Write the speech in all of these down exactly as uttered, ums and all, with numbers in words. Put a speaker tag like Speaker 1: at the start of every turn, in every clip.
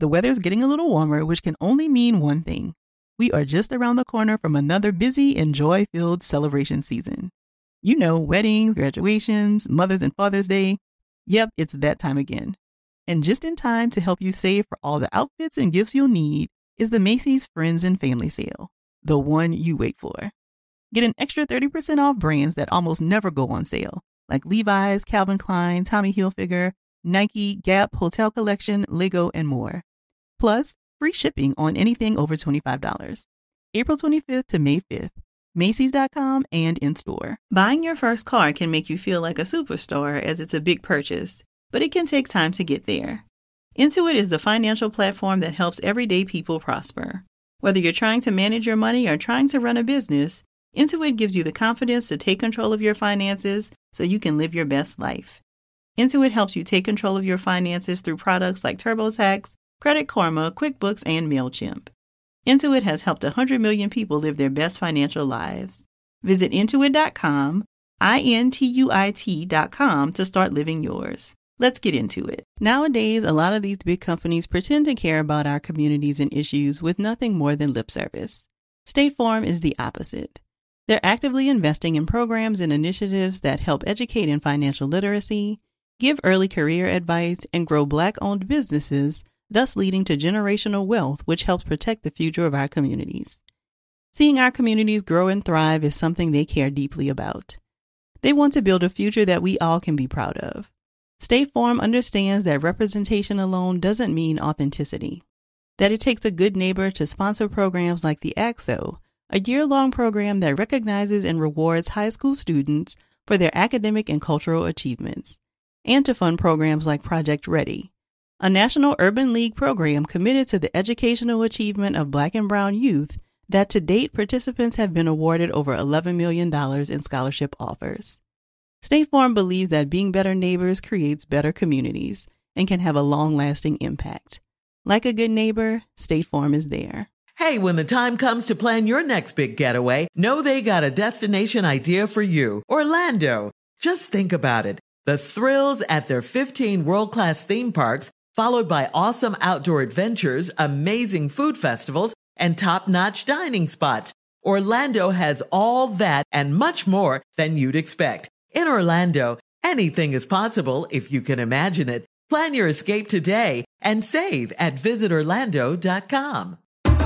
Speaker 1: The weather's getting a little warmer, which can only mean one thing. We are just around the corner from another busy and joy-filled celebration season. You know, weddings, graduations, Mother's and Father's Day. Yep, it's that time again. And just in time to help you save for all the outfits and gifts you'll need is the Macy's Friends and Family Sale, the one you wait for. Get an extra thirty percent off brands that almost never go on sale, like Levi's, Calvin Klein, Tommy Hilfiger, Nike, Gap, Hotel Collection, Lego, and more. Plus, free shipping on anything over twenty-five dollars. April twenty-fifth to May fifth. Macy's dot com and in-store. Buying your first car can make you feel like a superstar as it's a big purchase, but it can take time to get there. Intuit is the financial platform that helps everyday people prosper. Whether you're trying to manage your money or trying to run a business, Intuit gives you the confidence to take control of your finances so you can live your best life. Intuit helps you take control of your finances through products like TurboTax, Credit Karma, QuickBooks, and MailChimp. Intuit has helped one hundred million people live their best financial lives. Visit Intuit dot com, I N T U I T dot com to start living yours. Let's get into it. Nowadays, a lot of these big companies pretend to care about our communities and issues with nothing more than lip service. State Farm is the opposite. They're actively investing in programs and initiatives that help educate in financial literacy, give early career advice, and grow Black-owned businesses, thus leading to generational wealth, which helps protect the future of our communities. Seeing our communities grow and thrive is something they care deeply about. They want to build a future that we all can be proud of. State Farm understands that representation alone doesn't mean authenticity, that it takes a good neighbor to sponsor programs like the A C S O, a year-long program that recognizes and rewards high school students for their academic and cultural achievements, and to fund programs like Project Ready, a National Urban League program committed to the educational achievement of Black and Brown youth that to date participants have been awarded over eleven million dollars in scholarship offers. State Farm believes that being better neighbors creates better communities and can have a long-lasting impact. Like a good neighbor, State Farm is there.
Speaker 2: Hey, when the time comes to plan your next big getaway, know they got a destination idea for you. Orlando. Just think about it. The thrills at their fifteen world-class theme parks, followed by awesome outdoor adventures, amazing food festivals, and top-notch dining spots. Orlando has all that and much more than you'd expect. In Orlando, anything is possible if you can imagine it. Plan your escape today and save at visit orlando dot com.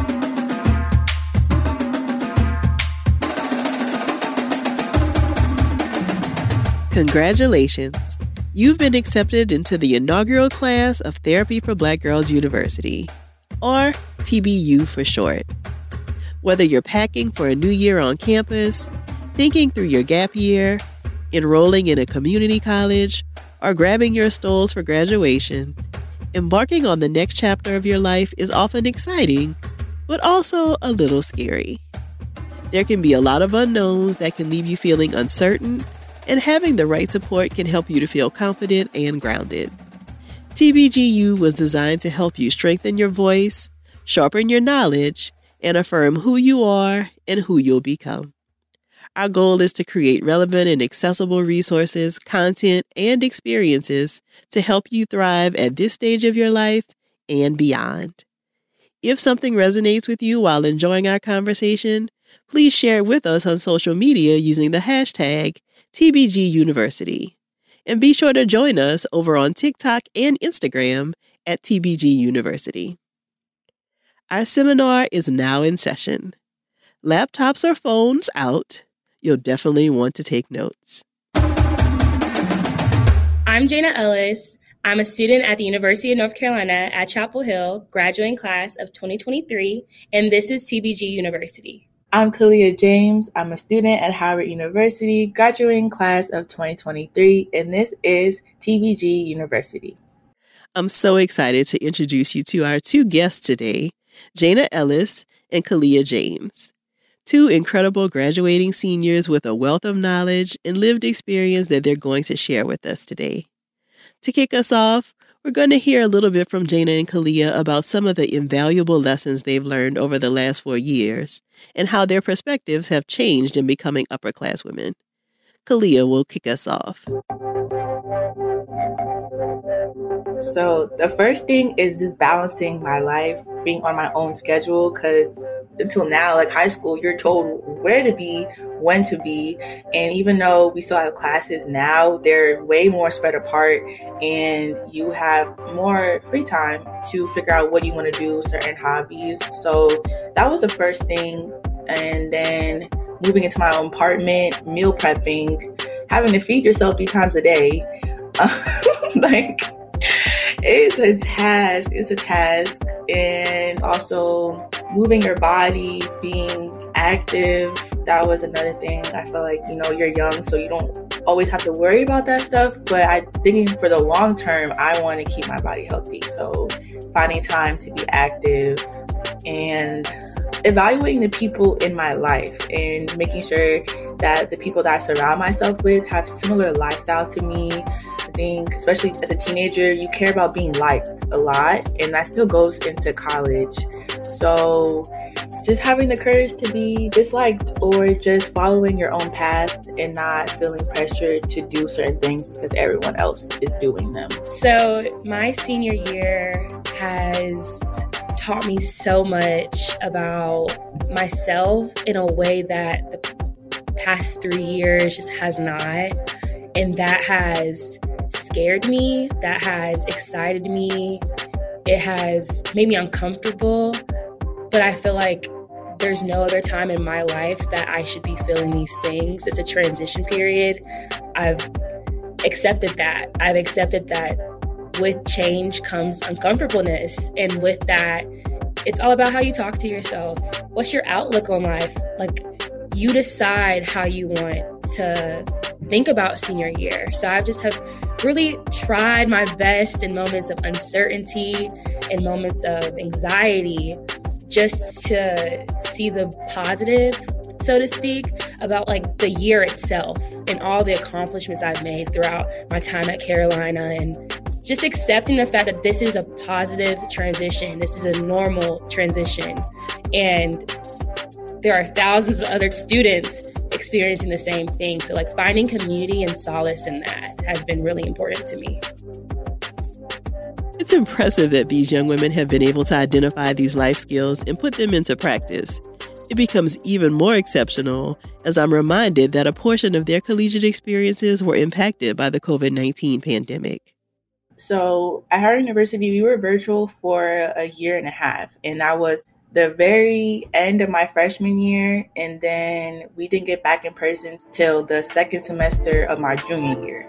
Speaker 3: Congratulations! You've been accepted into the inaugural class of Therapy for Black Girls University, or T B U for short. Whether you're packing for a new year on campus, thinking through your gap year, enrolling in a community college, or grabbing your stools for graduation, embarking on the next chapter of your life is often exciting, but also a little scary. There can be a lot of unknowns that can leave you feeling uncertain, and having the right support can help you to feel confident and grounded. T B G U was designed to help you strengthen your voice, sharpen your knowledge, and affirm who you are and who you'll become. Our goal is to create relevant and accessible resources, content, and experiences to help you thrive at this stage of your life and beyond. If something resonates with you while enjoying our conversation, please share it with us on social media using the hashtag T B G University. And be sure to join us over on TikTok and Instagram at T B G University. Our seminar is now in session. Laptops or phones out. You'll definitely want to take notes.
Speaker 4: I'm Jana Ellis. I'm a student at the University of North Carolina at Chapel Hill, graduating class of twenty twenty-three, and this is T B G University.
Speaker 5: I'm Kalia James. I'm a student at Howard University, graduating class of twenty twenty-three, and this is T B G University.
Speaker 3: I'm so excited to introduce you to our two guests today, Jana Ellis and Kalia James. Two incredible graduating seniors with a wealth of knowledge and lived experience that they're going to share with us today. To kick us off, we're going to hear a little bit from Jana and Kalia about some of the invaluable lessons they've learned over the last four years and how their perspectives have changed in becoming upper-class women. Kalia will kick us off.
Speaker 5: So the first thing is just balancing my life, being on my own schedule, because until now, like high school, you're told where to be, when to be. And even though we still have classes now, they're way more spread apart and you have more free time to figure out what you want to do, certain hobbies. So that was the first thing. And then moving into my own apartment, meal prepping, having to feed yourself three times a day. Like, it's a task. It's a task. And also moving your body, being active. That was another thing. I feel like, you know, you're young, so you don't always have to worry about that stuff. But I thinking for the long term, I want to keep my body healthy. So finding time to be active and evaluating the people in my life and making sure that the people that I surround myself with have similar lifestyles to me. I think, especially as a teenager, you care about being liked a lot, and that still goes into college. So just having the courage to be disliked, or just following your own path and not feeling pressured to do certain things because everyone else is doing them.
Speaker 4: So my senior year has taught me so much about myself in a way that the past three years just has not. And that has scared me, that has excited me, it has made me uncomfortable. But I feel like there's no other time in my life that I should be feeling these things. It's a transition period. I've accepted that. I've accepted that with change comes uncomfortableness. And with that, it's all about how you talk to yourself. What's your outlook on life? Like, you decide how you want to think about senior year. So I just have really tried my best in moments of uncertainty, in moments of anxiety, just to see the positive, so to speak, about like the year itself and all the accomplishments I've made throughout my time at Carolina, and just accepting the fact that this is a positive transition. This is a normal transition. And there are thousands of other students experiencing the same thing. So like finding community and solace in that has been really important to me.
Speaker 3: It's impressive that these young women have been able to identify these life skills and put them into practice. It becomes even more exceptional as I'm reminded that a portion of their collegiate experiences were impacted by the covid nineteen pandemic.
Speaker 5: So at Howard University, we were virtual for a year and a half, and that was the very end of my freshman year, and then we didn't get back in person till the second semester of my junior year.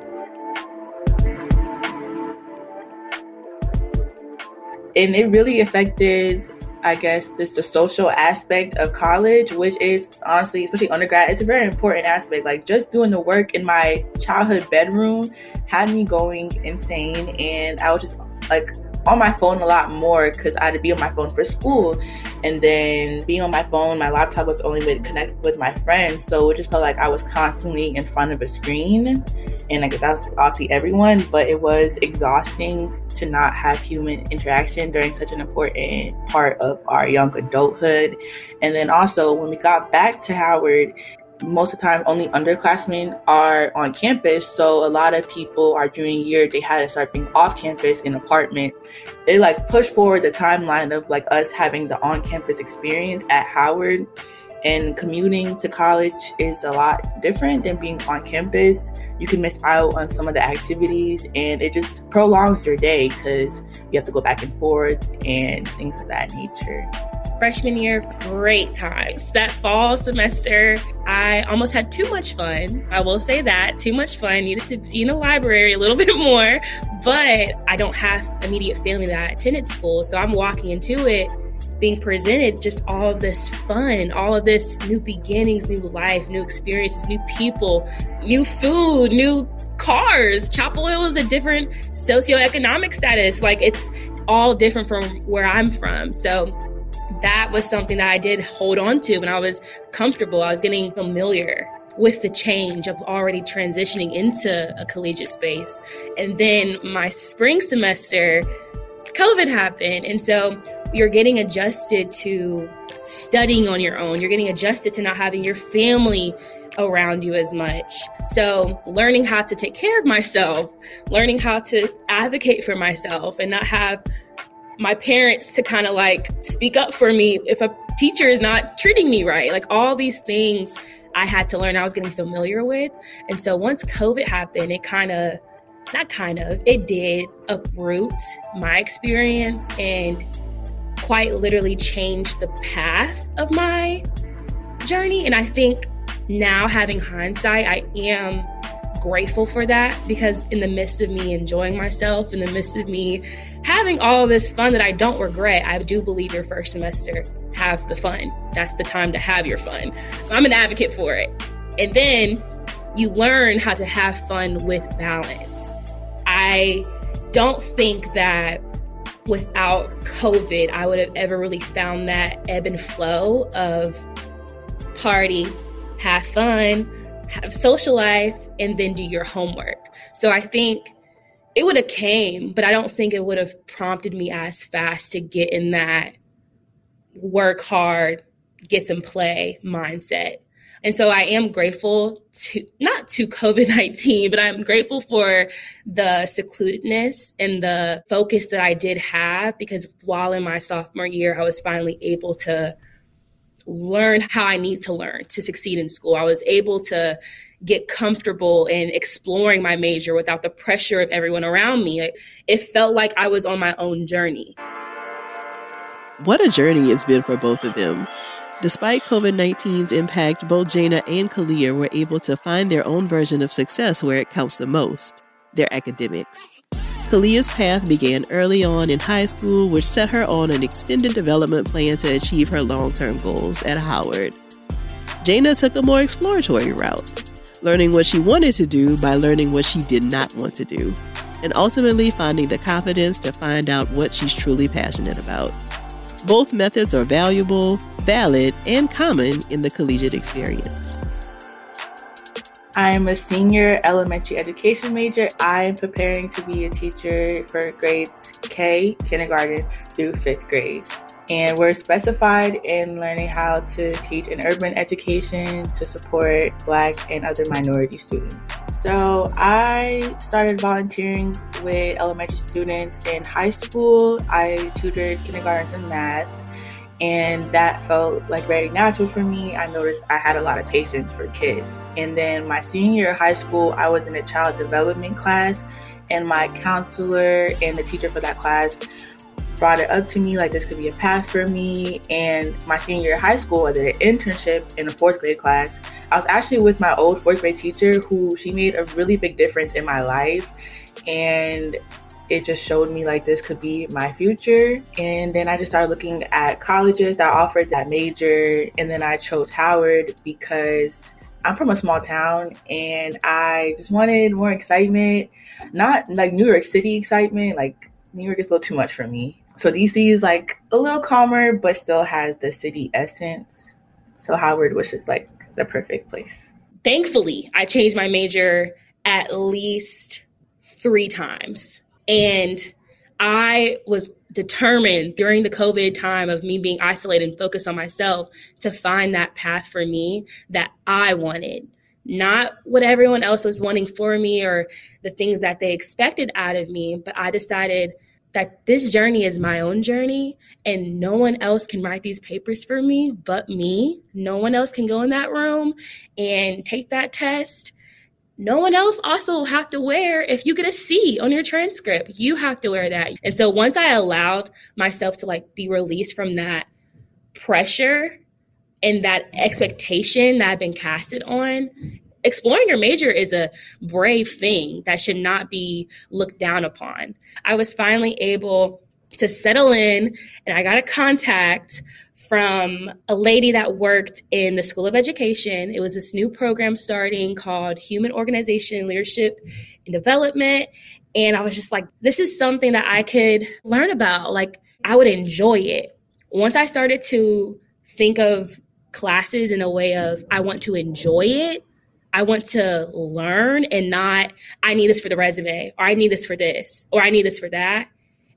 Speaker 5: And it really affected, I guess, just the social aspect of college, which is honestly, especially undergrad, it's a very important aspect. Like, just doing the work in my childhood bedroom had me going insane. And I was just like on my phone a lot more because I had to be on my phone for school. And then being on my phone, my laptop was the only way to connect with my friends. So it just felt like I was constantly in front of a screen. And like, that was obviously everyone, but it was exhausting to not have human interaction during such an important part of our young adulthood. And then also when we got back to Howard, most of the time only underclassmen are on campus. So a lot of people our junior year, they had to start being off campus in an apartment. It like pushed forward the timeline of like us having the on-campus experience at Howard. And commuting to college is a lot different than being on campus. You can miss out on some of the activities, and it just prolongs your day because you have to go back and forth and things of that nature.
Speaker 4: Freshman year, great times. That fall semester, I almost had too much fun. I will say that, too much fun. Needed to be in the library a little bit more, but I don't have immediate family that attended school, so I'm walking into it being presented just all of this fun, all of this new beginnings, new life, new experiences, new people, new food, new cars. Chapel Hill is a different socioeconomic status. Like, it's all different from where I'm from. So that was something that I did hold on to when I was comfortable. I was getting familiar with the change of already transitioning into a collegiate space. And then my spring semester, COVID happened. And so you're getting adjusted to studying on your own. You're getting adjusted to not having your family around you as much. So learning how to take care of myself, learning how to advocate for myself and not have my parents to kind of like speak up for me if a teacher is not treating me right. Like all these things I had to learn, I was getting familiar with. And so once COVID happened, it kind of, not kind of, it did uproot my experience and quite literally changed the path of my journey. And I think now, having hindsight, I am grateful for that, because in the midst of me enjoying myself, in the midst of me having all this fun that I don't regret, I do believe your first semester, have the fun. That's the time to have your fun. I'm an advocate for it. And then you learn how to have fun with balance. I don't think that without COVID, I would have ever really found that ebb and flow of party, have fun, have social life, and then do your homework. So I think it would have came, but I don't think it would have prompted me as fast to get in that work hard, get some play mindset. And so I am grateful to, not to COVID nineteen, but I'm grateful for the secludedness and the focus that I did have, because while in my sophomore year, I was finally able to learn how I need to learn to succeed in school. I was able to get comfortable in exploring my major without the pressure of everyone around me. It, it felt like I was on my own journey.
Speaker 3: What a journey it's been for both of them. Despite COVID nineteen's impact, both Jana and Kalia were able to find their own version of success where it counts the most, their academics. Kalia's path began early on in high school, which set her on an extended development plan to achieve her long-term goals at Howard. Jana took a more exploratory route, learning what she wanted to do by learning what she did not want to do, and ultimately finding the confidence to find out what she's truly passionate about. Both methods are valuable, valid, and common in the collegiate experience.
Speaker 5: I'm a senior elementary education major. I am preparing to be a teacher for grades K, kindergarten, through fifth grade. And we're specified in learning how to teach an urban education to support Black and other minority students. So I started volunteering with elementary students in high school. I tutored kindergartens in math. And that felt like very natural for me. I noticed I had a lot of patience for kids. And then my senior year of high school, I was in a child development class, and my counselor and the teacher for that class brought it up to me like this could be a path for me. And my senior year of high school, I did an internship in a fourth grade class. I was actually with my old fourth grade teacher, who she made a really big difference in my life. And it just showed me like this could be my future. And then I just started looking at colleges that offered that major. And then I chose Howard because I'm from a small town and I just wanted more excitement, not like New York City excitement. Like New York is a little too much for me. So D C is like a little calmer, but still has the city essence. So Howard was just like the perfect place.
Speaker 4: Thankfully, I changed my major at least three times. And I was determined during the COVID time of me being isolated and focused on myself to find that path for me that I wanted, not what everyone else was wanting for me or the things that they expected out of me. But I decided that this journey is my own journey and no one else can write these papers for me but me. No one else can go in that room and take that test. No one else also have to wear, if you get a C on your transcript, you have to wear that. And so once I allowed myself to like be released from that pressure and that expectation that I've been casted on, exploring your major is a brave thing that should not be looked down upon. I was finally able to settle in, and I got a contact from a lady that worked in the School of Education. It was this new program starting called Human Organization, Leadership, and Development. And I was just like, this is something that I could learn about. Like, I would enjoy it. Once I started to think of classes in a way of, I want to enjoy it, I want to learn and not, I need this for the resume, or I need this for this, or I need this for that.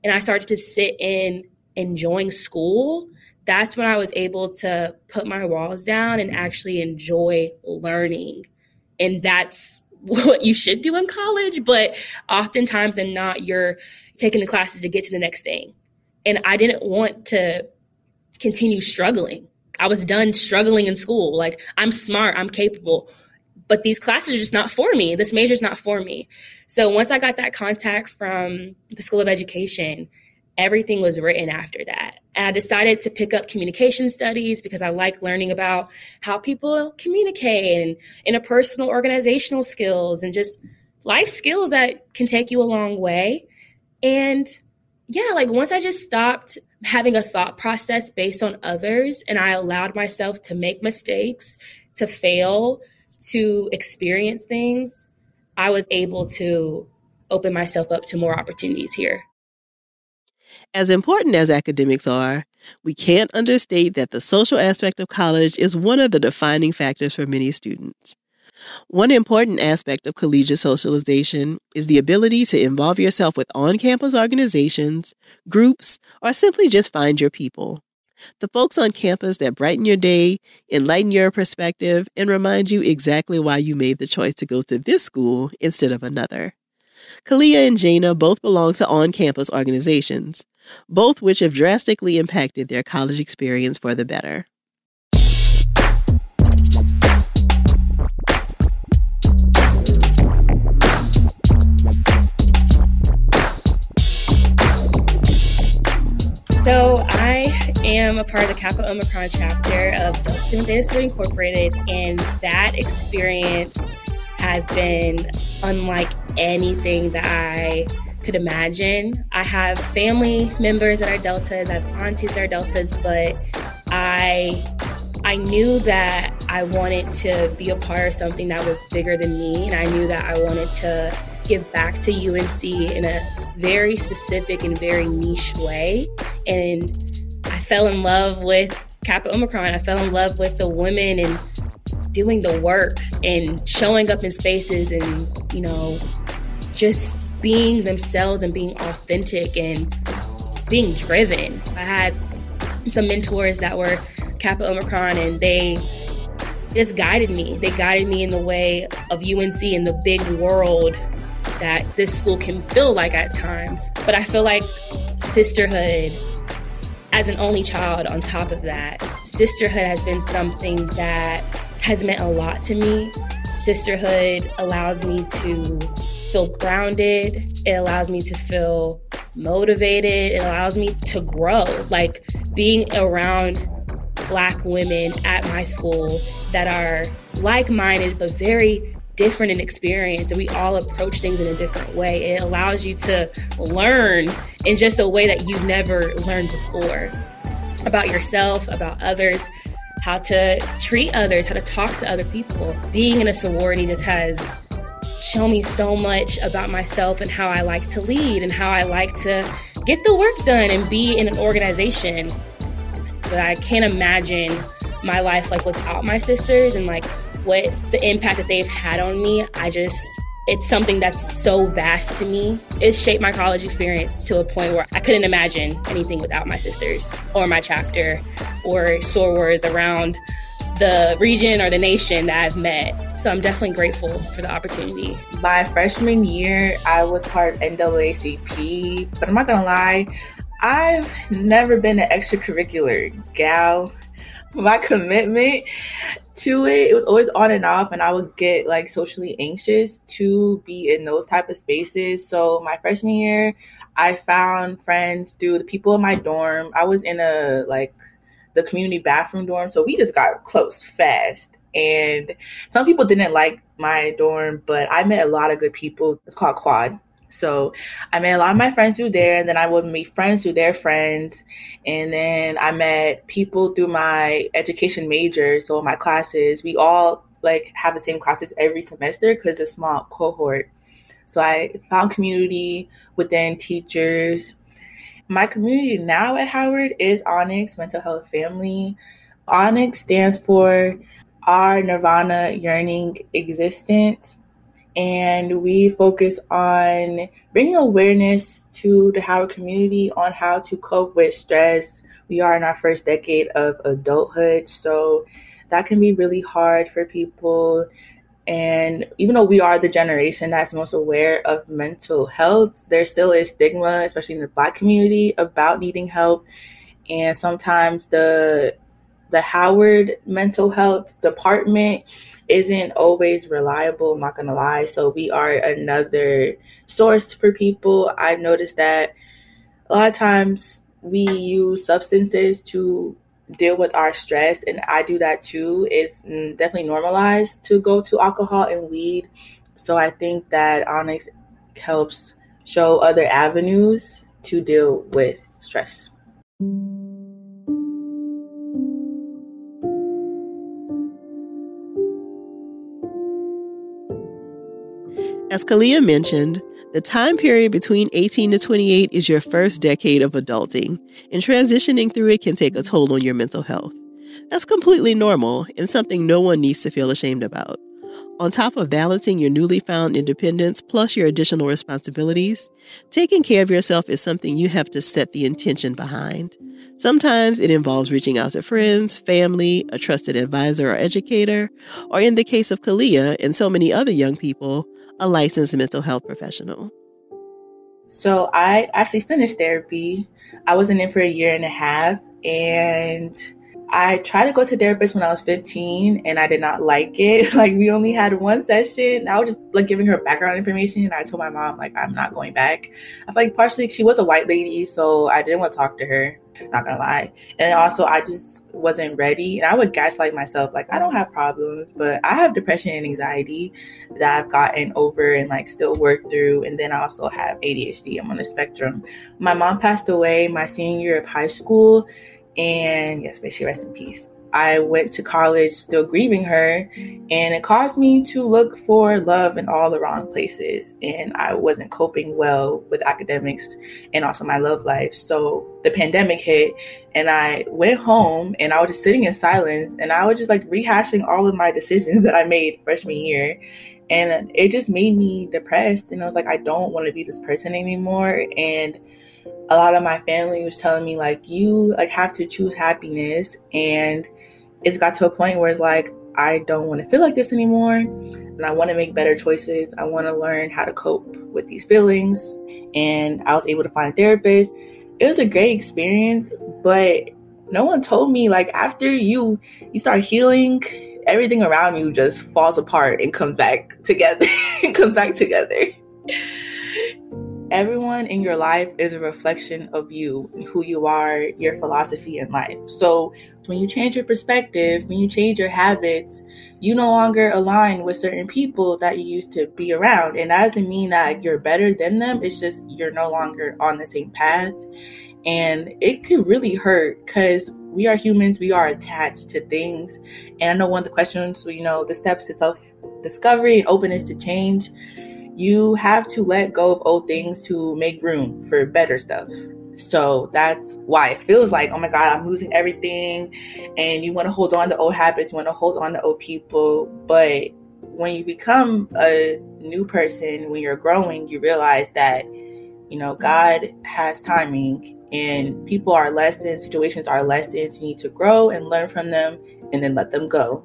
Speaker 4: and I started to sit in enjoying school, that's when I was able to put my walls down and actually enjoy learning. And that's what you should do in college, but oftentimes and not, you're taking the classes to get to the next thing. And I didn't want to continue struggling. I was done struggling in school. Like, I'm smart, I'm capable, but these classes are just not for me. This major is not for me. So once I got that contact from the School of Education, everything was written after that. And I decided to pick up communication studies because I like learning about how people communicate and interpersonal organizational skills and just life skills that can take you a long way. And yeah, like once I just stopped having a thought process based on others and I allowed myself to make mistakes, to fail, to experience things, I was able to open myself up to more opportunities here.
Speaker 3: As important as academics are, we can't understate that the social aspect of college is one of the defining factors for many students. One important aspect of collegiate socialization is the ability to involve yourself with on-campus organizations, groups, or simply just find your people. The folks on campus that brighten your day, enlighten your perspective, and remind you exactly why you made the choice to go to this school instead of another. Kalia and Jana both belong to on-campus organizations, both which have drastically impacted their college experience for the better.
Speaker 4: So I am a part of the Kappa Omicron chapter of Delta Theta Sorority Incorporated, and that experience has been unlike anything that I could imagine. I have family members that are Deltas, I have aunties that are Deltas, but I I knew that I wanted to be a part of something that was bigger than me, and I knew that I wanted to give back to U N C in a very specific and very niche way. And I fell in love with Kappa Omicron. I fell in love with the women and doing the work and showing up in spaces and, you know, just being themselves and being authentic and being driven. I had some mentors that were Kappa Omicron, and they just guided me. They guided me in the way of U N C and the big world that this school can feel like at times. But I feel like sisterhood, as an only child on top of that, sisterhood has been something that has meant a lot to me. Sisterhood allows me to feel grounded. It allows me to feel motivated. It allows me to grow. Like, being around Black women at my school that are like-minded but very different in experience, and we all approach things in a different way. It allows you to learn in just a way that you've never learned before about yourself, about others, how to treat others, how to talk to other people. Being in a sorority just has shown me so much about myself and how I like to lead and how I like to get the work done and be in an organization. But I can't imagine my life like without my sisters and like what the impact that they've had on me. I just, it's something that's so vast to me. It shaped my college experience to a point where I couldn't imagine anything without my sisters or my chapter or sorors around the region or the nation that I've met. So I'm definitely grateful for the opportunity.
Speaker 5: My freshman year, I was part of N double A C P, but I'm not gonna lie, I've never been an extracurricular gal. My commitment to it, it was always on and off, and I would get like socially anxious to be in those type of spaces. So my freshman year, I found friends through the people in my dorm. I was in a like the community bathroom dorm, so we just got close fast. And some people didn't like my dorm, but I met a lot of good people. It's called Quad. So I met a lot of my friends through there, and then I would meet friends through their friends. And then I met people through my education major. So my classes, we all like have the same classes every semester because it's a small cohort. So I found community within teachers. My community now at Howard is Onyx Mental Health Family. Onyx stands for Our Nirvana Yearning Existence. And we focus on bringing awareness to the Howard community on how to cope with stress. We are in our first decade of adulthood, so that can be really hard for people. And even though we are the generation that's most aware of mental health, there still is stigma, especially in the Black community, about needing help. And sometimes the the Howard mental health department isn't always reliable, I'm not gonna lie. So we are another source for people. I noticed that a lot of times we use substances to deal with our stress, and I do that too. It's definitely normalized to go to alcohol and weed. So I think that Onyx helps show other avenues to deal with stress.
Speaker 3: As Kalia mentioned, the time period between eighteen to twenty-eight is your first decade of adulting, and transitioning through it can take a toll on your mental health. That's completely normal and something no one needs to feel ashamed about. On top of balancing your newly found independence plus your additional responsibilities, taking care of yourself is something you have to set the intention behind. Sometimes it involves reaching out to friends, family, a trusted advisor or educator, or in the case of Kalia and so many other young people, a licensed mental health professional.
Speaker 5: So I actually finished therapy. I was in it for a year and a half, and I tried to go to therapist when I was fifteen, and I did not like it. Like, we only had one session. I was just like giving her background information, and I told my mom, like, I'm not going back. I feel like partially she was a white lady, so I didn't want to talk to her, not gonna lie. And also I just wasn't ready, and I would gaslight myself, like, I don't have problems, but I have depression and anxiety that I've gotten over and like still work through. And then I also have A D H D. I'm on the spectrum. My mom passed away my senior year of high school, and yes, may she rest in peace. I went to college still grieving her, and it caused me to look for love in all the wrong places. And I wasn't coping well with academics and also my love life. So the pandemic hit, and I went home, and I was just sitting in silence, and I was just like rehashing all of my decisions that I made freshman year. And it just made me depressed. And I was like, I don't want to be this person anymore. And a lot of my family was telling me, like, you like have to choose happiness. And it got to a point where it's like, I don't want to feel like this anymore, and I want to make better choices. I want to learn how to cope with these feelings. And I was able to find a therapist. It was a great experience, but no one told me, like, after you you start healing, everything around you just falls apart and comes back together. It comes back together. Everyone in your life is a reflection of you, who you are, your philosophy in life. So when you change your perspective, when you change your habits, you no longer align with certain people that you used to be around. And that doesn't mean that you're better than them. It's just you're no longer on the same path. And it could really hurt because we are humans. We are attached to things. And I know one of the questions, you know, the steps to self-discovery and openness to change, you have to let go of old things to make room for better stuff. So that's why it feels like, oh my God, I'm losing everything. And you want to hold on to old habits, you want to hold on to old people. But when you become a new person, when you're growing, you realize that, you know, God has timing, and people are lessons, situations are lessons. You need to grow and learn from them and then let them go.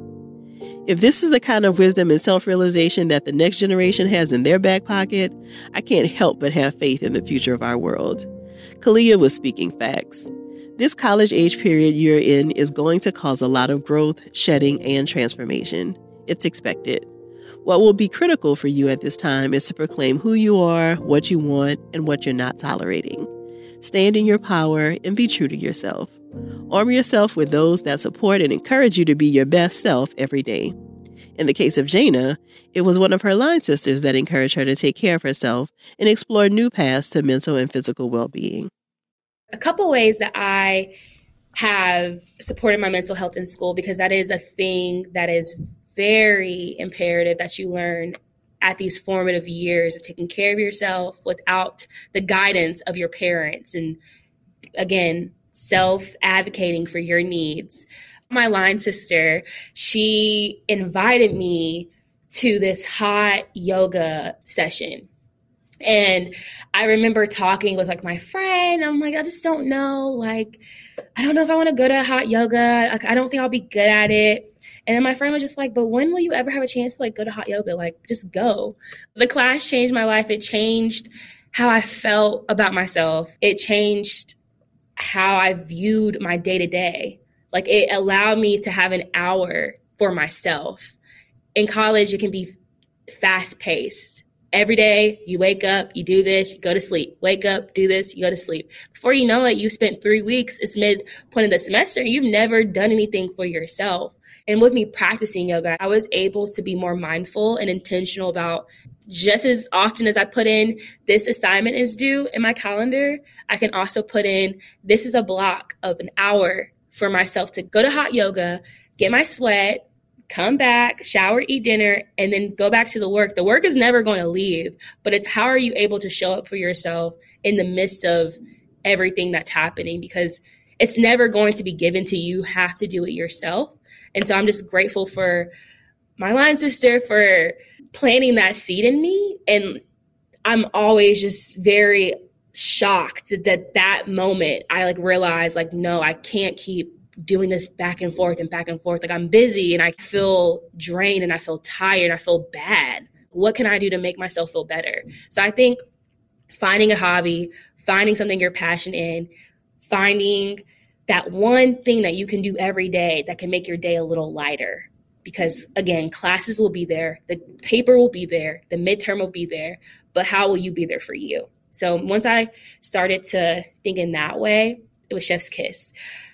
Speaker 3: If this is the kind of wisdom and self-realization that the next generation has in their back pocket, I can't help but have faith in the future of our world. Kalia was speaking facts. This college age period you're in is going to cause a lot of growth, shedding, and transformation. It's expected. What will be critical for you at this time is to proclaim who you are, what you want, and what you're not tolerating. Stand in your power and be true to yourself. Arm yourself with those that support and encourage you to be your best self every day. In the case of Jana, it was one of her line sisters that encouraged her to take care of herself and explore new paths to mental and physical well-being.
Speaker 4: A couple ways that I have supported my mental health in school, because that is a thing that is very imperative that you learn at these formative years of taking care of yourself without the guidance of your parents. And again, self-advocating for your needs. My line sister, she invited me to this hot yoga session. And I remember talking with like my friend. I'm like, I just don't know. Like, I don't know if I want to go to hot yoga. Like, I don't think I'll be good at it. And then my friend was just like, but when will you ever have a chance to like go to hot yoga? Like, just go. The class changed my life. It changed how I felt about myself. It changed how I viewed my day to day. Like, it allowed me to have an hour for myself. In college, it can be fast paced. Every day you wake up, you do this, you go to sleep. Wake up, do this, you go to sleep. Before you know it, you spent three weeks, it's midpoint of the semester, you've never done anything for yourself. And with me practicing yoga, I was able to be more mindful and intentional about just as often as I put in this assignment is due in my calendar, I can also put in this is a block of an hour for myself to go to hot yoga, get my sweat, come back, shower, eat dinner, and then go back to the work. The work is never going to leave, but it's how are you able to show up for yourself in the midst of everything that's happening, because it's never going to be given to you. You have to do it yourself. And so I'm just grateful for my line sister for planting that seed in me. And I'm always just very shocked that that moment I like realized like, no, I can't keep doing this back and forth and back and forth. Like, I'm busy and I feel drained and I feel tired. I feel bad. What can I do to make myself feel better? So I think finding a hobby, finding something you're passionate in, finding that one thing that you can do every day that can make your day a little lighter. Because again, classes will be there, the paper will be there, the midterm will be there, but how will you be there for you? So once I started to think in that way, it was Chef's Kiss.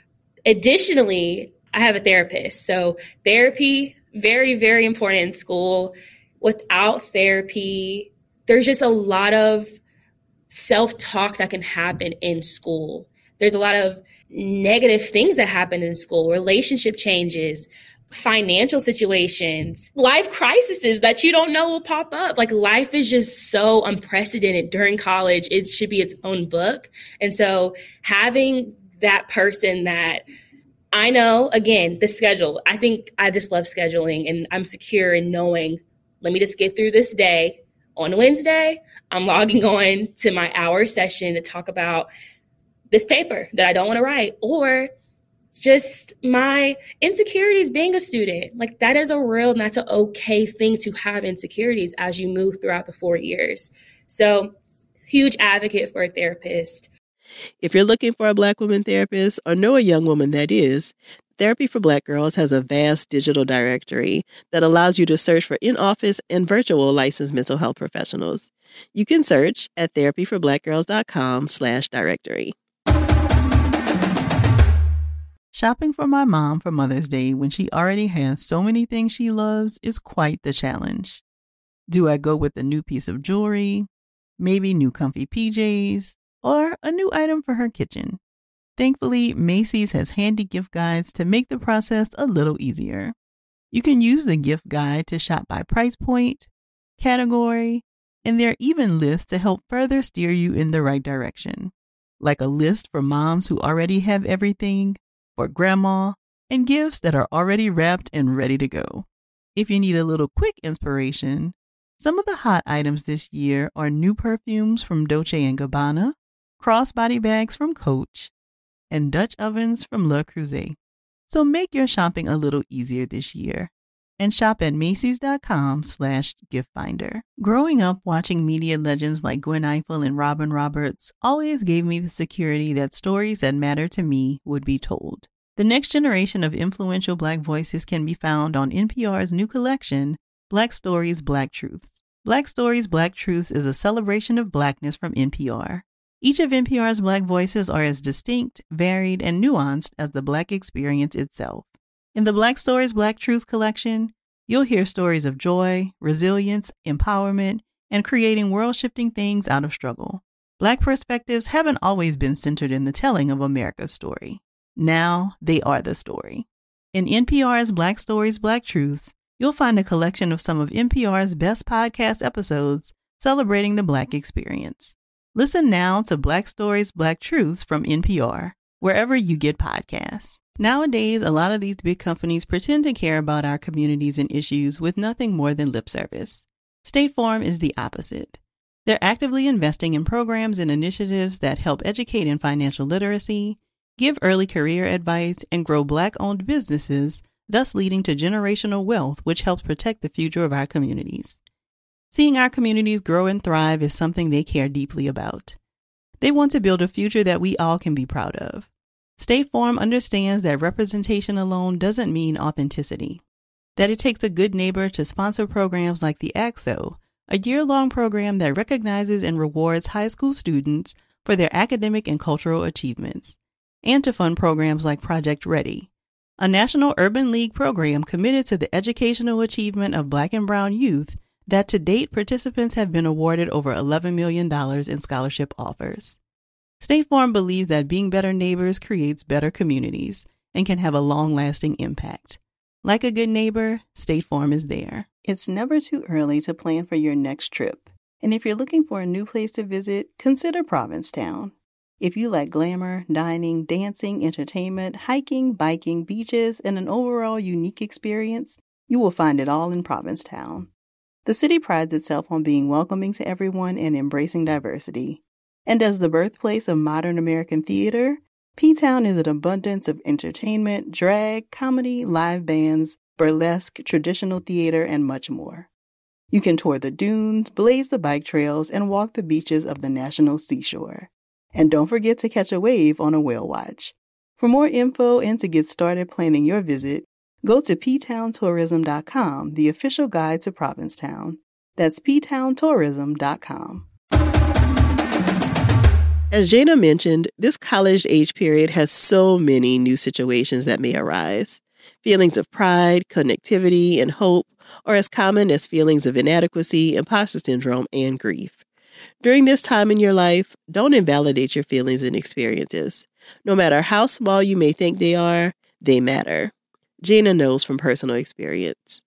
Speaker 4: Additionally, I have a therapist. So therapy, very, very important in school. Without therapy, there's just a lot of self-talk that can happen in school. There's a lot of negative things that happen in school, relationship changes, financial situations, life crises that you don't know will pop up. Like, life is just so unprecedented during college. It should be its own book. And so having that person that I know, again, the schedule, I think I just love scheduling and I'm secure in knowing, let me just get through this day. On Wednesday, I'm logging on to my hour session to talk about this paper that I don't want to write, or just my insecurities being a student. Like, that is a real, and that's an okay thing to have insecurities as you move throughout the four years. So, huge advocate for a therapist.
Speaker 3: If you're looking for a Black woman therapist or know a young woman that is, Therapy for Black Girls has a vast digital directory that allows you to search for in-office and virtual licensed mental health professionals. You can search at therapyforblackgirls.com slash directory.
Speaker 1: Shopping for my mom for Mother's Day when she already has so many things she loves is quite the challenge. Do I go with a new piece of jewelry, maybe new comfy P Js, or a new item for her kitchen? Thankfully, Macy's has handy gift guides to make the process a little easier. You can use the gift guide to shop by price point, category, and there are even lists to help further steer you in the right direction, like a list for moms who already have everything, for grandma, and gifts that are already wrapped and ready to go. If you need a little quick inspiration, some of the hot items this year are new perfumes from Dolce and Gabbana, crossbody bags from Coach, and Dutch ovens from Le Creuset. So make your shopping a little easier this year and shop at Macy's.com slash gift finder. Growing up watching media legends like Gwen Ifill and Robin Roberts always gave me the security that stories that matter to me would be told. The next generation of influential Black voices can be found on N P R's new collection, Black Stories, Black Truths. Black Stories, Black Truths is a celebration of Blackness from N P R. Each of N P R's Black voices are as distinct, varied, and nuanced as the Black experience itself. In the Black Stories, Black Truths collection, you'll hear stories of joy, resilience, empowerment, and creating world-shifting things out of struggle. Black perspectives haven't always been centered in the telling of America's story. Now they are the story. In N P R's Black Stories, Black Truths, you'll find a collection of some of N P R's best podcast episodes celebrating the Black experience. Listen now to Black Stories, Black Truths from N P R, wherever you get podcasts. Nowadays, a lot of these big companies pretend to care about our communities and issues with nothing more than lip service. State Farm is the opposite. They're actively investing in programs and initiatives that help educate in financial literacy, give early career advice, and grow Black-owned businesses, thus leading to generational wealth, which helps protect the future of our communities. Seeing our communities grow and thrive is something they care deeply about. They want to build a future that we all can be proud of. State Farm understands that representation alone doesn't mean authenticity, that it takes a good neighbor to sponsor programs like the A C S O, a year-long program that recognizes and rewards high school students for their academic and cultural achievements, and to fund programs like Project Ready, a national urban league program committed to the educational achievement of Black and Brown youth that to date participants have been awarded over eleven million dollars in scholarship offers. State Farm believes that being better neighbors creates better communities and can have a long-lasting impact. Like a good neighbor, State Farm is there. It's never too early to plan for your next trip. And if you're looking for a new place to visit, consider Provincetown. If you like glamour, dining, dancing, entertainment, hiking, biking, beaches, and an overall unique experience, you will find it all in Provincetown. The city prides itself on being welcoming to everyone and embracing diversity. And as the birthplace of modern American theater, P-Town is an abundance of entertainment, drag, comedy, live bands, burlesque, traditional theater, and much more. You can tour the dunes, blaze the bike trails, and walk the beaches of the national seashore. And don't forget to catch a wave on a whale watch. For more info and to get started planning your visit, go to p town tourism dot com, the official guide to Provincetown. That's p town tourism dot com.
Speaker 3: As Jana mentioned, this college-age period has so many new situations that may arise. Feelings of pride, connectivity, and hope are as common as feelings of inadequacy, imposter syndrome, and grief. During this time in your life, don't invalidate your feelings and experiences. No matter how small you may think they are, they matter. Jana knows from personal experience.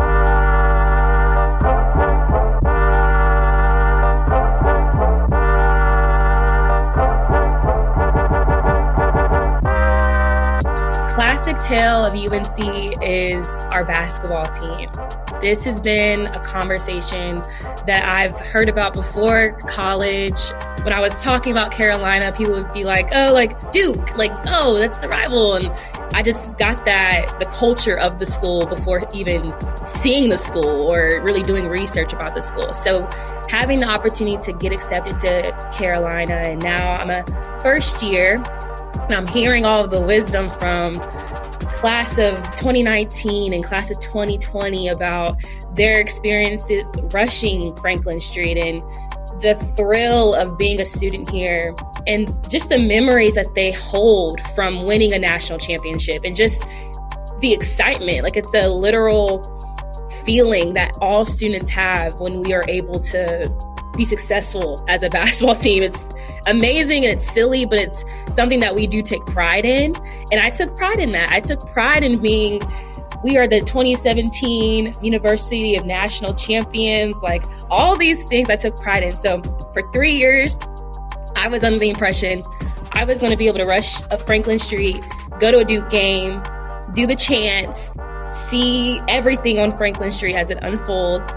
Speaker 4: Classic tale of U N C is our basketball team. This has been a conversation that I've heard about before college. When I was talking about Carolina, people would be like, oh, like Duke, like, oh, that's the rival. And I just got that, the culture of the school before even seeing the school or really doing research about the school. So having the opportunity to get accepted to Carolina, and now I'm a first year, and I'm hearing all of the wisdom from class of twenty nineteen and class of twenty twenty about their experiences rushing Franklin Street and the thrill of being a student here and just the memories that they hold from winning a national championship and just the excitement. Like, it's a literal feeling that all students have when we are able to be successful as a basketball team. It's amazing and it's silly, but it's something that we do take pride in. And I took pride in that. I took pride in being, we are the twenty seventeen University of National Champions, like all these things I took pride in. So for three years, I was under the impression I was going to be able to rush a Franklin Street, go to a Duke game, do the chants, see everything on Franklin Street as it unfolds.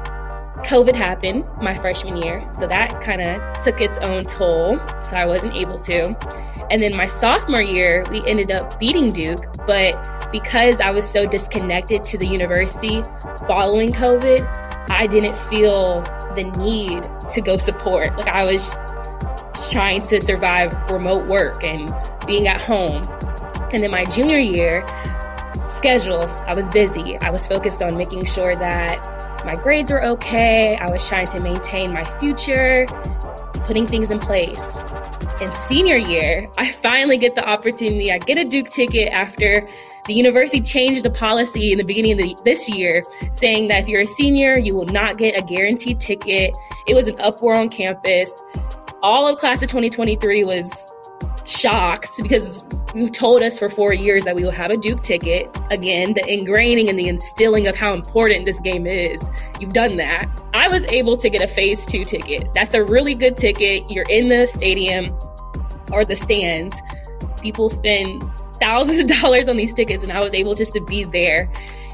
Speaker 4: COVID happened my freshman year, so that kind of took its own toll, so I wasn't able to. And then my sophomore year, we ended up beating Duke, but because I was so disconnected to the university following COVID, I didn't feel the need to go support. Like, I was just trying to survive remote work and being at home. And then my junior year, schedule, I was busy. I was focused on making sure that my grades were okay. I was trying to maintain my future, putting things in place. In senior year, I finally get the opportunity. I get a Duke ticket after the university changed the policy in the beginning of the, this year, saying that if you're a senior, you will not get a guaranteed ticket. It was an uproar on campus. All of class of twenty twenty-three was shocked because you told us for four years that we will have a Duke ticket. Again, the ingraining and the instilling of how important this game is. You've done that. I was able to get a phase two ticket. That's a really good ticket. You're in the stadium or the stands People spend thousands of dollars on these tickets, and I was able just to be there.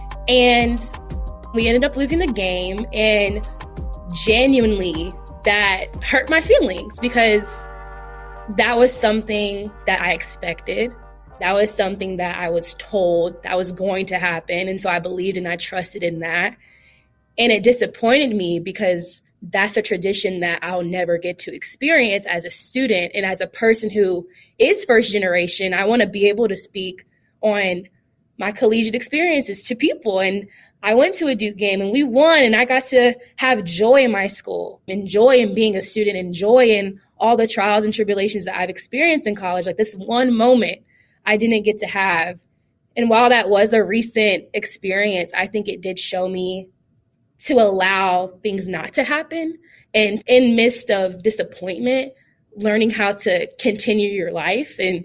Speaker 4: And we ended up losing the game, and genuinely that hurt my feelings because that was something that I expected. That was something that I was told that was going to happen. And so I believed and I trusted in that. And it disappointed me because that's a tradition that I'll never get to experience as a student. And as a person who is first generation, I want to be able to speak on my collegiate experiences to people. And I went to a Duke game and we won, and I got to have joy in my school, and joy in being a student, and joy in all the trials and tribulations that I've experienced in college. Like this one moment I didn't get to have. And while that was a recent experience, I think it did show me to allow things not to happen. And in midst of disappointment, learning how to continue your life and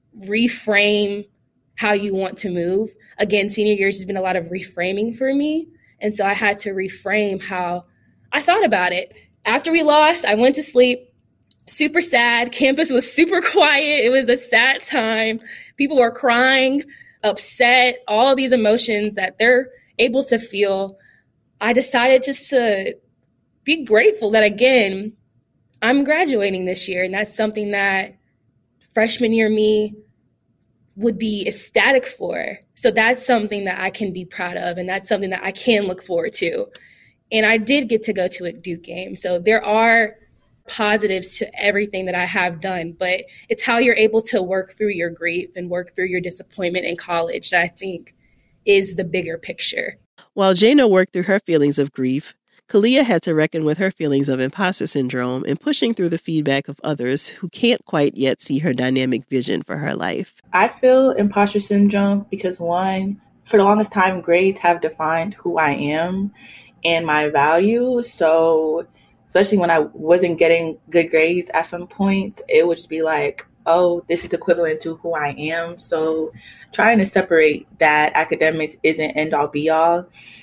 Speaker 4: reframe how you want to move. Again, senior years has been a lot of reframing for me. And so I had to reframe how I thought about it. After we lost, I went to sleep, super sad. Campus was super quiet. It was a sad time. People were crying, upset, all of these emotions that they're able to feel. I decided just to be grateful that, again, I'm graduating this year. And that's something that freshman year me would be ecstatic for. So that's something that I can be proud of. And that's something that I can look forward to. And I did get to go to a Duke game. So there are positives to everything that I have done, but it's how you're able to work through your grief and work through your disappointment in college that I think is the bigger picture.
Speaker 3: While Jana worked through her feelings of grief, Kalia had to reckon with her feelings of imposter syndrome and pushing through the feedback of others who can't quite yet see her dynamic vision for her life.
Speaker 5: I feel imposter syndrome because, one, for the longest time, grades have defined who I am and my value. So especially when I wasn't getting good grades at some points, it would just be like, oh, this is equivalent to who I am. So trying to separate that academics isn't end all be all.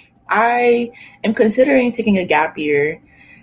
Speaker 5: I am considering taking a gap year.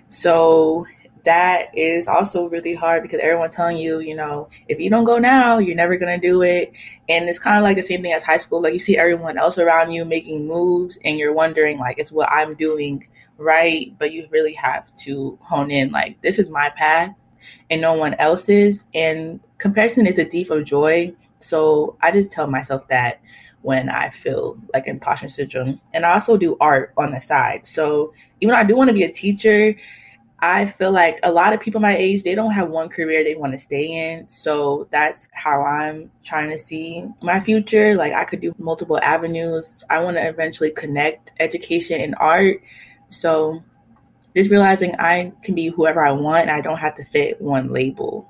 Speaker 5: So that is also really hard because everyone's telling you, you know, if you don't go now, you're never going to do it. And it's kind of like the same thing as high school. Like you see everyone else around you making moves and you're wondering like, is what I'm doing right? But you really have to hone in like, this is my path and no one else's. And comparison is a thief of joy. So I just tell myself that when I feel like imposter syndrome. And I also do art on the side. So even though I do want to be a teacher, I feel like a lot of people my age, they don't have one career they want to stay in. So that's how I'm trying to see my future. Like I could do multiple avenues. I want to eventually connect education and art. So just realizing I can be whoever I want and I don't have to fit one label.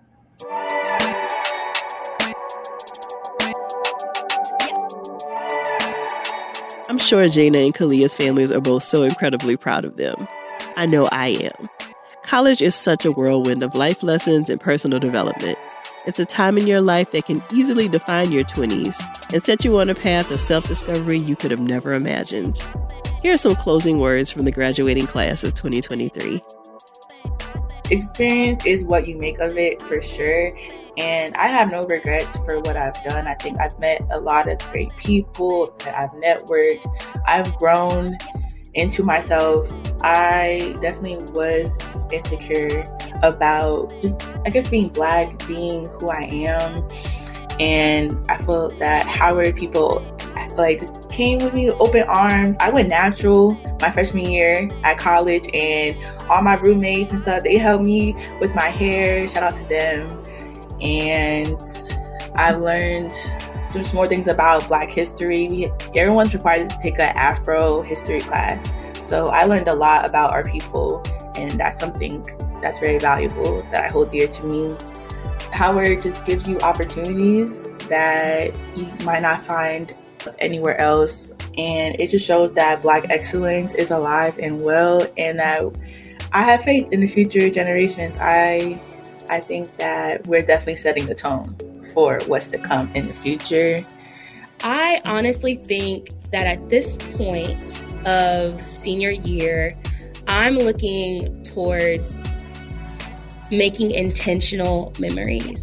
Speaker 3: I'm sure Jana and Kalia's families are both so incredibly proud of them. I know I am. College is such a whirlwind of life lessons and personal development. It's a time in your life that can easily define your twenties and set you on a path of self-discovery you could have never imagined. Here are some closing words from the graduating class of twenty twenty-three.
Speaker 5: Experience is what you make of it, for sure. And I have no regrets for what I've done. I think I've met a lot of great people, I've networked, I've grown into myself. I definitely was insecure about just, I guess, being Black, being who I am. And I feel that Howard people like just came with me with open arms. I went natural my freshman year at college, and all my roommates and stuff, they helped me with my hair. Shout out to them. And I've learned some more things about Black history. We, everyone's required to take an Afro history class. So I learned a lot about our people, and that's something that's very valuable that I hold dear to me. Howard just gives you opportunities that you might not find anywhere else. And it just shows that Black excellence is alive and well, and that I have faith in the future generations. I I think that we're definitely setting the tone for what's to come in the future.
Speaker 4: I honestly think that at this point of senior year, I'm looking towards making intentional memories.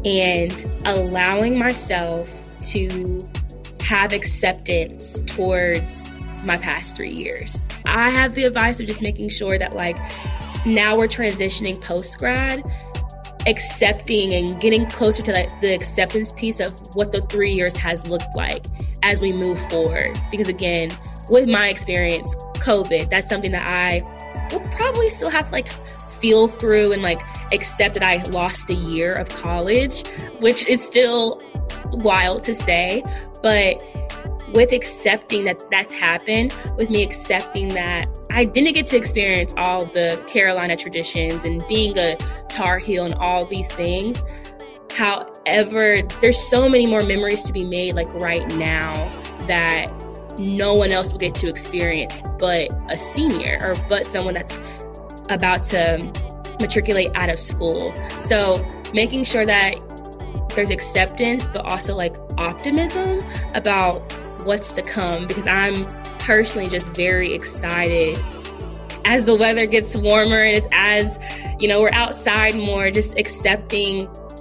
Speaker 4: and allowing myself to have acceptance towards my past three years. I have the advice of just making sure that, like, now we're transitioning post-grad, accepting and getting closer to like the acceptance piece of what the three years has looked like as we move forward. Because again, with my experience, COVID, that's something that I will probably still have to like feel through and like accept that I lost a year of college, which is still wild to say. But with accepting that that's happened, with me accepting that I didn't get to experience all the Carolina traditions and being a Tar Heel and all these things. However, there's so many more memories to be made like right now that no one else will get to experience but a senior or but someone that's about to matriculate out of school. So making sure that there's acceptance, but also like optimism about what's to come, because I'm personally just very excited as the weather gets warmer and as, as you know, we're outside more, just accepting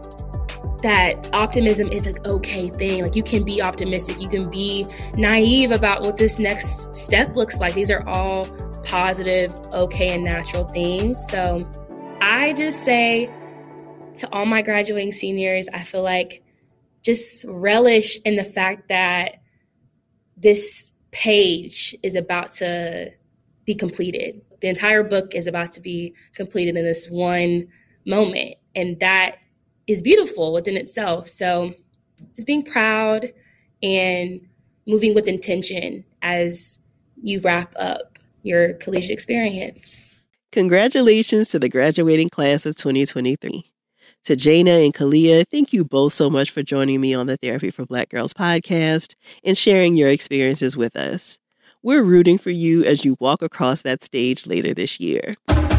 Speaker 4: that optimism is an okay thing. Like, you can be optimistic, you can be naive about what this next step looks like. These are all positive, okay, and natural things. So I just say to all my graduating seniors, I feel like just relish in the fact that this page is about to be completed. The entire book is about to be completed in this one moment. And that is beautiful within itself. So just being proud and moving with intention as you wrap up your collegiate experience.
Speaker 3: Congratulations to the graduating class of twenty twenty-three. To Jana and Kalia, thank you both so much for joining me on the Therapy for Black Girls podcast and sharing your experiences with us. We're rooting for you as you walk across that stage later this year.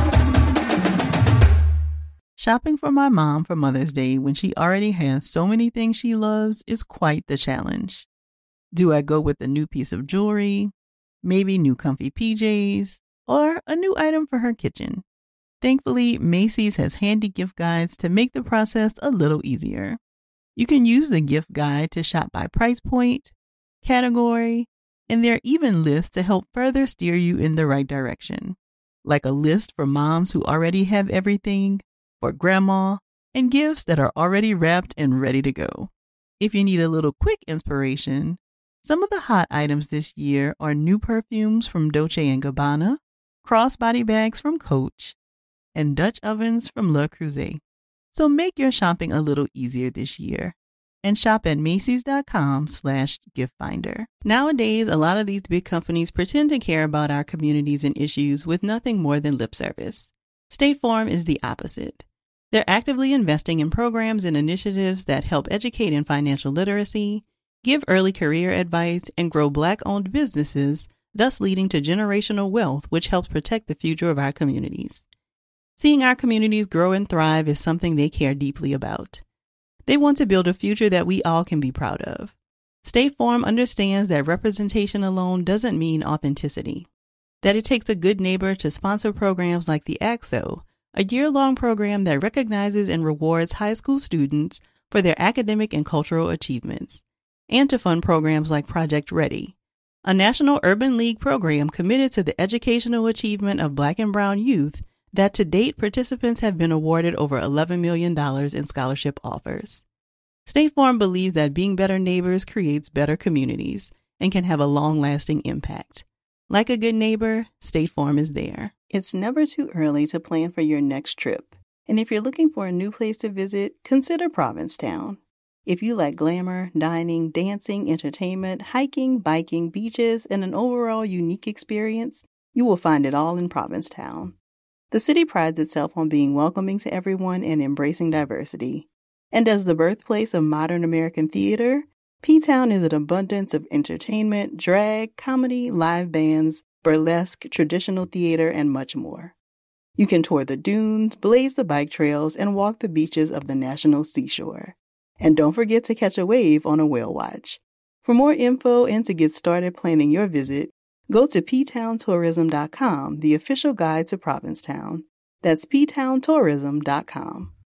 Speaker 1: Shopping for my mom for Mother's Day when she already has so many things she loves is quite the challenge. Do I go with a new piece of jewelry, maybe new comfy P Js, or a new item for her kitchen? Thankfully, Macy's has handy gift guides to make the process a little easier. You can use the gift guide to shop by price point, category, and there are even lists to help further steer you in the right direction, like a list for moms who already have everything, for grandma, and gifts that are already wrapped and ready to go. If you need a little quick inspiration, some of the hot items this year are new perfumes from Dolce and Gabbana, crossbody bags from Coach, and Dutch ovens from Le Creuset. So make your shopping a little easier this year and shop at Macy's.com slash gift finder. Nowadays, a lot of these big companies pretend to care about our communities and issues with nothing more than lip service. State Farm is the opposite. They're actively investing in programs and initiatives that help educate in financial literacy, give early career advice, and grow Black-owned businesses, thus leading to generational wealth, which helps protect the future of our communities. Seeing our communities grow and thrive is something they care deeply about. They want to build a future that we all can be proud of. State Farm understands that representation alone doesn't mean authenticity, that it takes a good neighbor to sponsor programs like the A C S O, a year-long program that recognizes and rewards high school students for their academic and cultural achievements, and to fund programs like Project Ready, a National Urban League program committed to the educational achievement of Black and Brown youth that to date participants have been awarded over eleven million dollars in scholarship offers. State Farm believes that being better neighbors creates better communities and can have a long-lasting impact. Like a good neighbor, State Farm is there. It's never too early to plan for your next trip. And if you're looking for a new place to visit, consider Provincetown. If you like glamour, dining, dancing, entertainment, hiking, biking, beaches, and an overall unique experience, you will find it all in Provincetown. The city prides itself on being welcoming to everyone and embracing diversity. And as the birthplace of modern American theater, P-Town is an abundance of entertainment, drag, comedy, live bands, burlesque, traditional theater, and much more. You can tour the dunes, blaze the bike trails, and walk the beaches of the national seashore. And don't forget to catch a wave on a whale watch. For more info and to get started planning your visit, go to p town tourism dot com, the official guide to Provincetown. That's p town tourism dot com.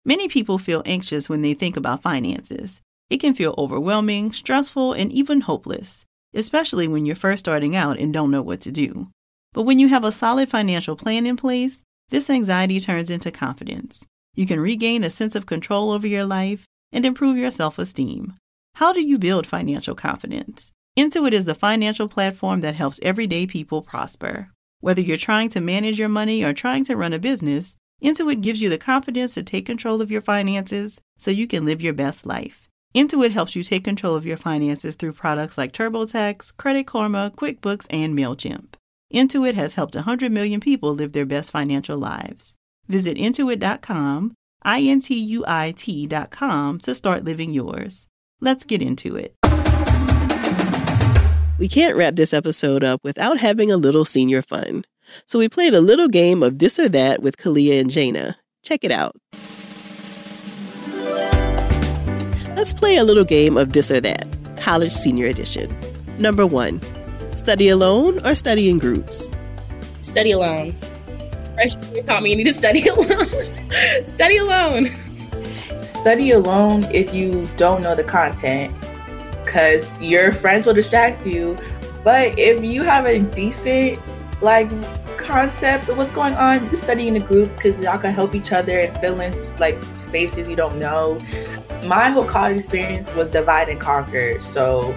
Speaker 1: Many people feel anxious when they think about finances. It can feel overwhelming, stressful, and even hopeless, especially when you're first starting out and don't know what to do. But when you have a solid financial plan in place, this anxiety turns into confidence. You can regain a sense of control over your life and improve your self-esteem. How do you build financial confidence? Intuit is the financial platform that helps everyday people prosper. Whether you're trying to manage your money or trying to run a business, Intuit gives you the confidence to take control of your finances so you can live your best life. Intuit helps you take control of your finances through products like TurboTax, Credit Karma, QuickBooks, and MailChimp. Intuit has helped one hundred million people live their best financial lives. Visit Intuit dot com, I N T U I T dot com to start living yours. Let's get into it.
Speaker 3: We can't wrap this episode up without having a little senior fun. So we played a little game of this or that with Kalia and Jana. Check it out. Let's play a little game of this or that, College Senior Edition. Number one, study alone or study in groups?
Speaker 4: Study alone. Freshman year taught me you need to study alone. Study alone.
Speaker 5: Study alone if you don't know the content, because your friends will distract you. But if you have a decent like concept of what's going on, you study in a group because y'all can help each other and fill in like spaces you don't know. My whole college experience was divide and conquer, so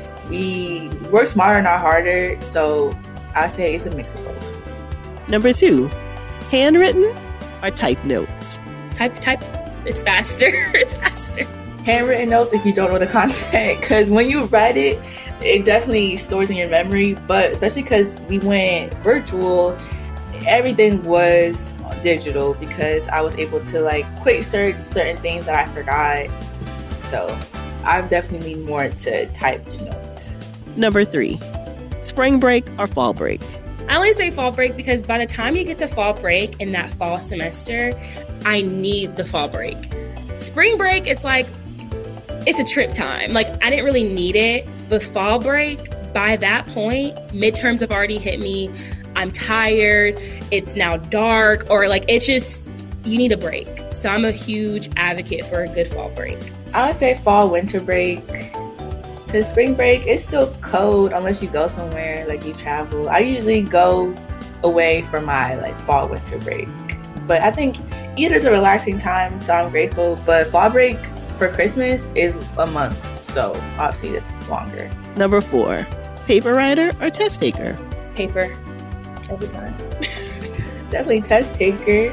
Speaker 5: we work smarter, not harder. So I say it's a mix of both.
Speaker 3: Number two, handwritten or type notes?
Speaker 4: Type, type. It's faster. It's faster.
Speaker 5: Handwritten notes if you don't know the content, because when you write it, it definitely stores in your memory. But especially because we went virtual, everything was digital because I was able to like quick search certain things that I forgot. So I definitely lean more to typed notes.
Speaker 3: Number three, spring break or fall break?
Speaker 4: I only say fall break because by the time you get to fall break in that fall semester, I need the fall break. Spring break, it's like, it's a trip time. Like, I didn't really need it, but fall break, by that point, midterms have already hit me. I'm tired. It's now dark, or like, it's just, you need a break. So I'm a huge advocate for a good fall break.
Speaker 5: I would say fall, winter break. Because spring break, it's still cold unless you go somewhere, like you travel. I usually go away for my like fall, winter break. But I think it is a relaxing time, so I'm grateful. But fall break for Christmas is a month, so obviously it's longer.
Speaker 3: Number four, paper writer or test taker?
Speaker 4: Paper, every time.
Speaker 5: Definitely test taker.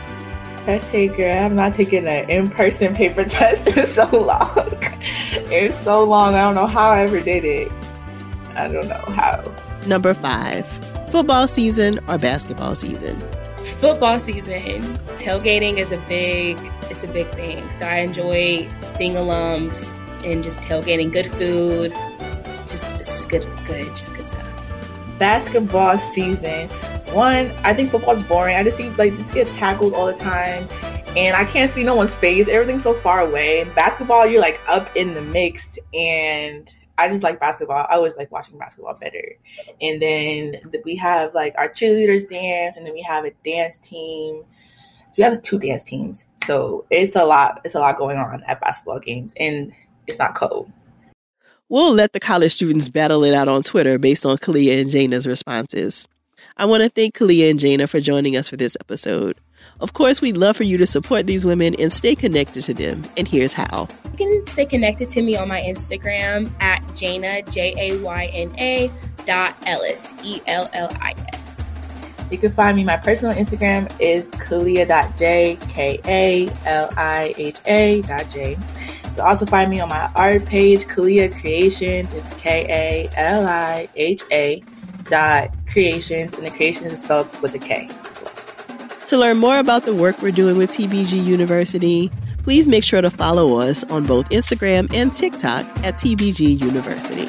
Speaker 5: Test taker. I'm not taking an in-person paper test in so long. It's so long. I don't know how I ever did it. I don't know how.
Speaker 3: Number five, football season or basketball season?
Speaker 4: Football season. Tailgating is a big, it's a big thing. So I enjoy seeing alums and just tailgating, good food, just, just good, good, just good stuff.
Speaker 5: Basketball season. One, I think football's boring. I just see like just get tackled all the time, and I can't see no one's face. Everything's so far away. Basketball, you're like up in the mix, and I just like basketball. I always like watching basketball better. And then we have like our cheerleaders dance, and then we have a dance team. So we have two dance teams. So it's a lot. It's a lot going on at basketball games, and it's not cold.
Speaker 3: We'll let the college students battle it out on Twitter based on Kalia and Jana's responses. I want to thank Kalia and Jana for joining us for this episode. Of course, we'd love for you to support these women and stay connected to them. And here's how.
Speaker 4: You can stay connected to me on my Instagram at Jana, J A Y N A dot Ellis, E L L I S.
Speaker 5: You can find me, my personal Instagram is kalia dot j, K A L I H A dot J. You can also find me on my art page, Kalia Creations. It's K A L I H A dot Creations, and the Creations is spelled with a K as well.
Speaker 3: To learn more about the work we're doing with T B G University, please make sure to follow us on both Instagram and TikTok at T B G University.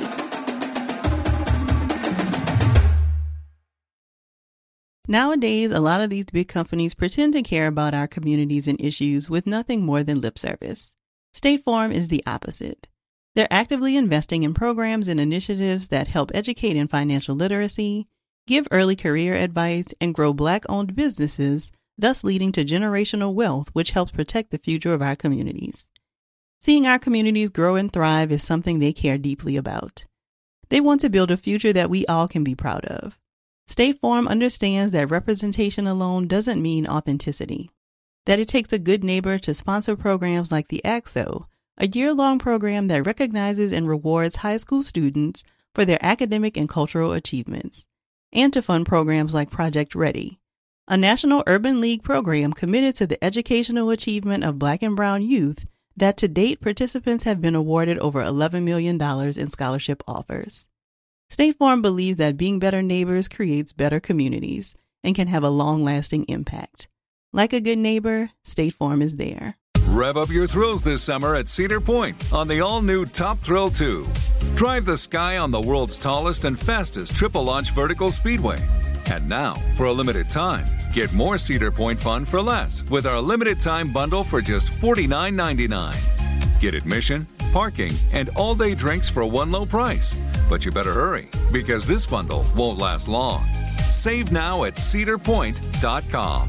Speaker 1: Nowadays, a lot of these big companies pretend to care about our communities and issues with nothing more than lip service. State Farm is the opposite. They're actively investing in programs and initiatives that help educate in financial literacy, give early career advice, and grow Black-owned businesses thus leading to generational wealth, which helps protect the future of our communities. Seeing our communities grow and thrive is something they care deeply about. They want to build a future that we all can be proud of. State Farm understands that representation alone doesn't mean authenticity, that it takes a good neighbor to sponsor programs like the A C S O, a year-long program that recognizes and rewards high school students for their academic and cultural achievements, and to fund programs like Project Ready, a National Urban League program committed to the educational achievement of Black and Brown youth that to date participants have been awarded over eleven million dollars in scholarship offers. State Farm believes that being better neighbors creates better communities and can have a long-lasting impact. Like a good neighbor, State Farm is there.
Speaker 6: Rev up your thrills this summer at Cedar Point on the all-new Top Thrill two. Drive the sky on the world's tallest and fastest triple-launch vertical speedway. And now, for a limited time, get more Cedar Point fun for less with our limited-time bundle for just forty-nine ninety-nine. Get admission, parking, and all-day drinks for one low price. But you better hurry, because this bundle won't last long. Save now at cedar point dot com.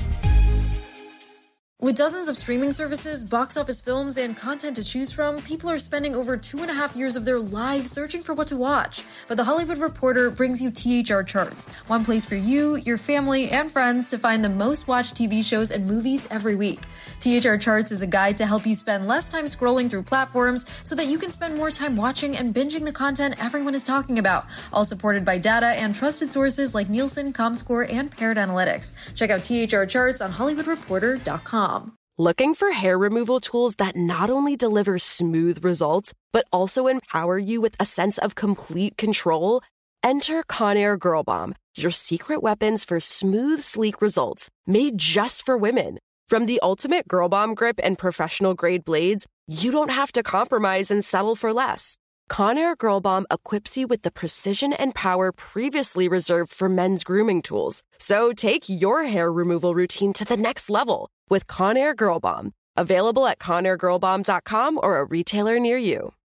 Speaker 7: With dozens of streaming services, box office films, and content to choose from, people are spending over two and a half years of their lives searching for what to watch. But The Hollywood Reporter brings you T H R Charts, one place for you, your family, and friends to find the most watched T V shows and movies every week. T H R Charts is a guide to help you spend less time scrolling through platforms so that you can spend more time watching and binging the content everyone is talking about, all supported by data and trusted sources like Nielsen, ComScore, and Paired Analytics. Check out T H R Charts on hollywood reporter dot com.
Speaker 8: Looking for hair removal tools that not only deliver smooth results, but also empower you with a sense of complete control? Enter Conair Girl Bomb, your secret weapons for smooth, sleek results, made just for women. From the ultimate Girl Bomb grip and professional-grade blades, you don't have to compromise and settle for less. Conair Girl Bomb equips you with the precision and power previously reserved for men's grooming tools. So take your hair removal routine to the next level with Conair Girl Bomb. Available at conair girl bomb dot com or a retailer near you.